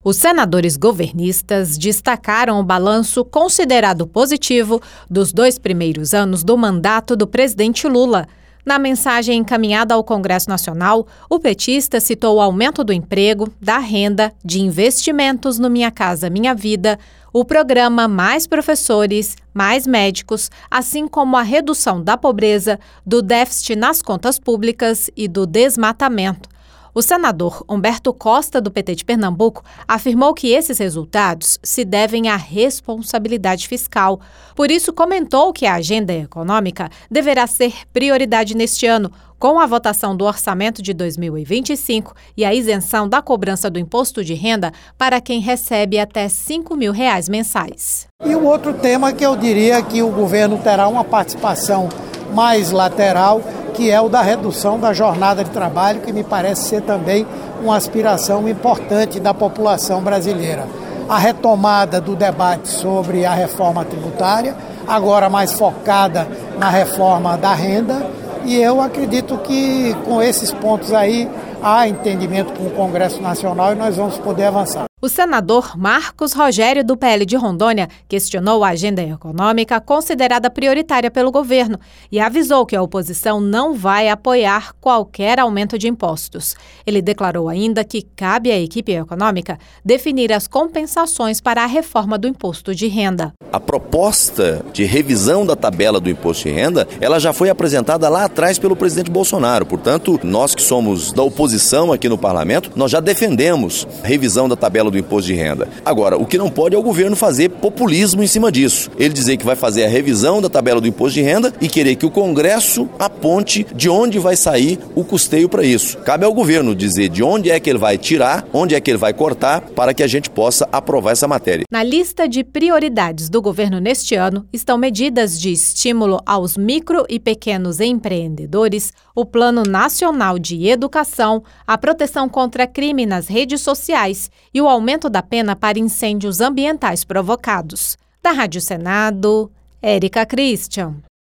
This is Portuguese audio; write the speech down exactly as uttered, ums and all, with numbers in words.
Os senadores governistas destacaram o balanço considerado positivo dos dois primeiros anos do mandato do presidente Lula. Na mensagem encaminhada ao Congresso Nacional, o petista citou o aumento do emprego, da renda, de investimentos no Minha Casa Minha Vida, o programa Mais Professores, Mais Médicos, assim como a redução da pobreza, do déficit nas contas públicas e do desmatamento. O senador Humberto Costa, do P T de Pernambuco, afirmou que esses resultados se devem à responsabilidade fiscal. Por isso, comentou que a agenda econômica deverá ser prioridade neste ano, com a votação do orçamento de dois mil e vinte e cinco e a isenção da cobrança do imposto de renda para quem recebe até cinco mil reais mensais. E o outro tema que eu diria que o governo terá uma participação mais lateral, que é o da redução da jornada de trabalho, que me parece ser também uma aspiração importante da população brasileira. A retomada do debate sobre a reforma tributária, agora mais focada na reforma da renda, e eu acredito que com esses pontos aí há entendimento com o Congresso Nacional e nós vamos poder avançar. O senador Marcos Rogério, do P L de Rondônia, questionou a agenda econômica considerada prioritária pelo governo e avisou que a oposição não vai apoiar qualquer aumento de impostos. Ele declarou ainda que cabe à equipe econômica definir as compensações para a reforma do imposto de renda. A proposta de revisão da tabela do imposto de renda, ela já foi apresentada lá atrás pelo presidente Bolsonaro. Portanto, nós que somos da oposição aqui no parlamento, nós já defendemos a revisão da tabela do imposto de renda. Agora, o que não pode é o governo fazer populismo em cima disso. Ele dizer que vai fazer a revisão da tabela do imposto de renda e querer que o Congresso aponte de onde vai sair o custeio para isso. Cabe ao governo dizer de onde é que ele vai tirar, onde é que ele vai cortar, para que a gente possa aprovar essa matéria. Na lista de prioridades do governo neste ano estão medidas de estímulo aos micro e pequenos empreendedores, o Plano Nacional de Educação, a proteção contra crime nas redes sociais e o aumento da pena para incêndios ambientais provocados. Da Rádio Senado, Érica Christian.